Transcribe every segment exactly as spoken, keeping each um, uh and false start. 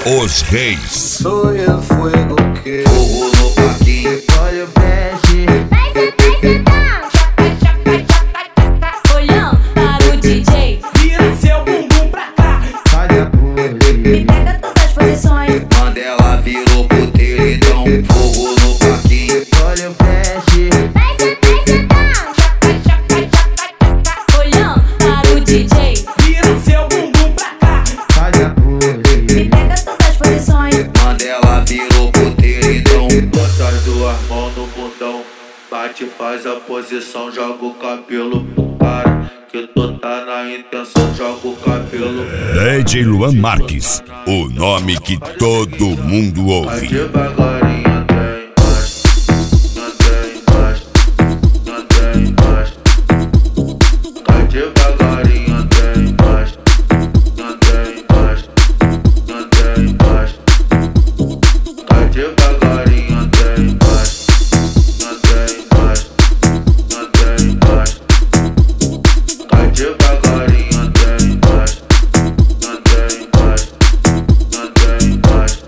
Os Reis. Soy el fuego que fogo no parquinho. Olha o peixe. Olhando para o D J, Vira seu bumbum pra cá. Faz a pose. me pega todas as posições. Mandela virou puteiro, então fogo no parquinho. Olha o peixe. Olhando para o D J, Vira seu bumbum pra cá. Faz a pose. me pega todas as posições. Mandela virou puteiro, então bota as duas mãos no bundão. Bate, faz a posição, joga o cabelo pro cara. Que tu tá na intenção, joga o cabelo. D J Luan Marques, o nome que todo mundo Vai ouve. devagarinho até embaixo, até embaixo, até embaixo. Vai devagarinho até embaixo, até embaixo, até embaixo. Vai devagarinho até embaixo, até embaixo, até embaixo. Vai devagarinho até embaixo, até embaixo, até embaixo.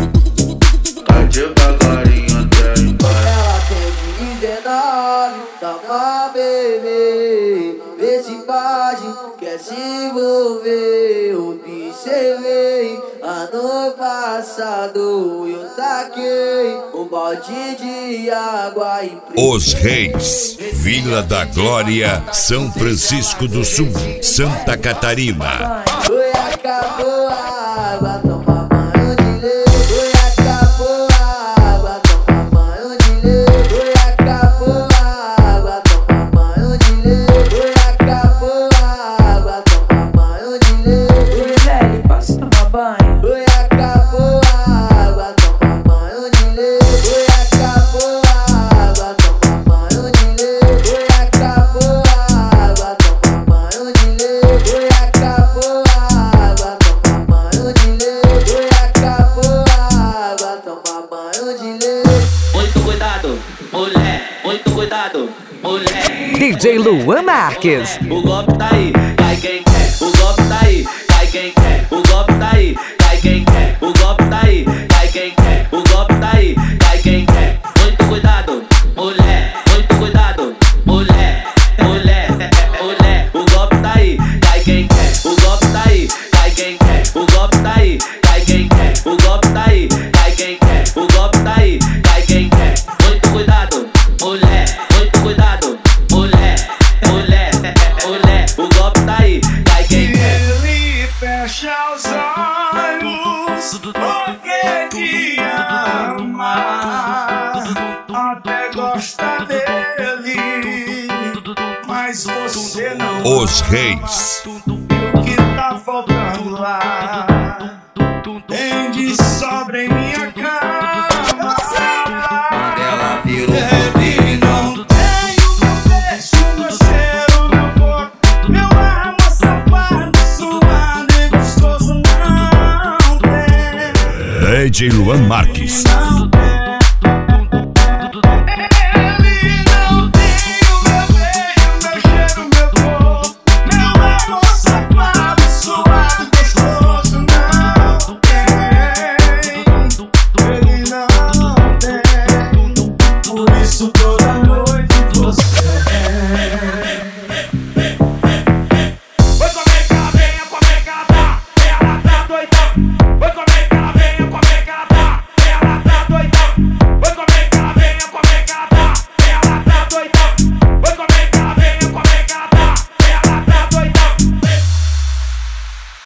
Vai devagarinho até embaixo. Ela tem dezenove, dá pra beber. Vê se pode, quer se envolver. Observei, ano passado eu taquei um balde de água e Os Reis, Vila da Glória, São Francisco do Sul, Santa Catarina. Oi, acabou a água, toma banho de lei. Oi, acabou a água, toma banho de lei. Oi, acabou a água, toma banho de lei. Oi, acabou a água, toma banho de lei. Oi, velho, posso tomar banho? Oi, acabou a água, toma banho de lei. Oi, acabou a água, toma banho de lei. Oi, acabou a água, toma banho de lei. Oi, acabou a água, toma banho de lei. Oi, acabou a água, toma banho de lei. Muito cuidado, mulher, muito cuidado, mulher. D J Luan Marques. O golpe tá aí, cai quem quer. O golpe tá aí, cai quem quer. O golpe tá aí, cai quem quer. O golpe tá aí, cai quem quer. O golpe tá aí, cai quem quer. Muito cuidado, mulher, muito cuidado, mulher, mulher, mulher. O golpe tá aí, cai quem quer. O golpe tá aí, cai quem quer. O golpe tá aí, cai quem quer. O golpe tá aí, cai quem quer. O golpe tá aí, cai quem quer. Muito cuidado, mulher, muito cuidado, mulher, mulher, mulher. O golpe tá aí, cai quem quer. Ele fecha os olhos porque te ama, até gosta dele, mas você não. Os Reis, O que tá faltando lá tem de sobra em minha cama. Mandela virou Baby, não tenho meu beijo, meu cheiro, meu corpo, meu amor safado, suado e gostoso não tem. D J Luan Marques, Não